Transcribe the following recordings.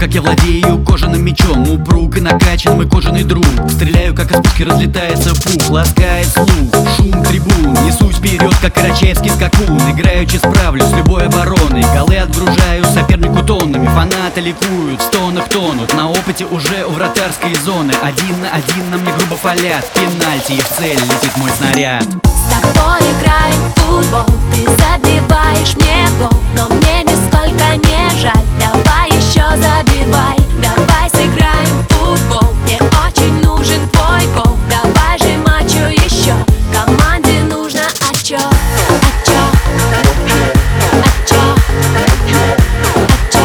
как я владею кожаным мечом, упруг и накачан мой кожаный друг. Стреляю, как из пушки разлетается пух, ласкает слух, шум трибун. Несусь вперед, как карачаевский скакун, играючи справлюсь с любой обороной. Голы отгружаю сопернику тоннами, фанаты ликуют, в стонах тонут. На опыте уже у вратарской зоны, 1 на 1 на мне грубо фалят. Пенальти, и в цель летит мой снаряд. С тобой играем в футбол, ты забиваешь мне гол, но мне нисколько не жаль. Давай еще забивай, давай сыграем в футбол. Мне очень нужен твой гол, давай же матчу еще. Команде нужно очко, очко, очко, очко.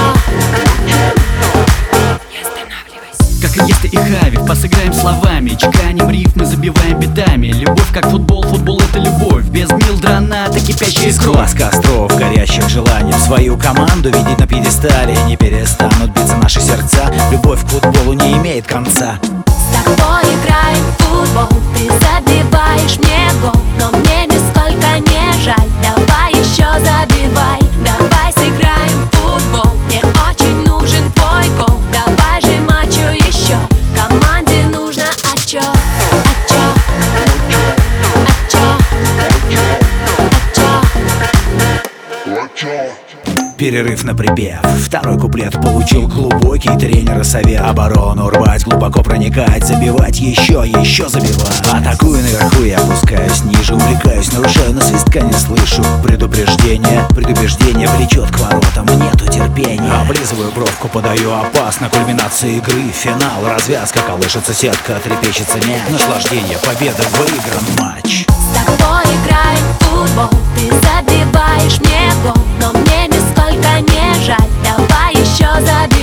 Не останавливайся. Как и Еста и Хавик, посыграем словами, чеканим рифмы, забиваем битами. Любовь как футбол, футбол это любовь, без Милдрона-то кипящая кровь. Глаз костров, горящих желаний, свою команду видеть на пьедестале. Не перестанут биться наши сердца, любовь к футболу не имеет конца. С тобой играем в футбол, ты забиваешь мне гол, но мне нисколько не жаль. Давай еще забивай, давай сыграем в футбол. Мне очень нужен твой гол, давай же матчу еще. Команде нужно очко, очко, очко, очко. Перерыв на припев, второй куплет получил глубокий тренера совет. Оборону рвать, глубоко проникать, забивать, еще забивать. Атакую наверху и опускаюсь ниже, увлекаюсь, нарушаю, но свистка не слышу. Предубеждение влечет к воротам, нету терпения. Облизываю бровку, подаю опасно, кульминация игры, финал, развязка, колышется сетка, трепещется мяч. Наслаждение, победа, выигран матч. С тобой играем в футбол, ты забиваешь мне гол, но мне нисколько не жаль. Давай еще забивай.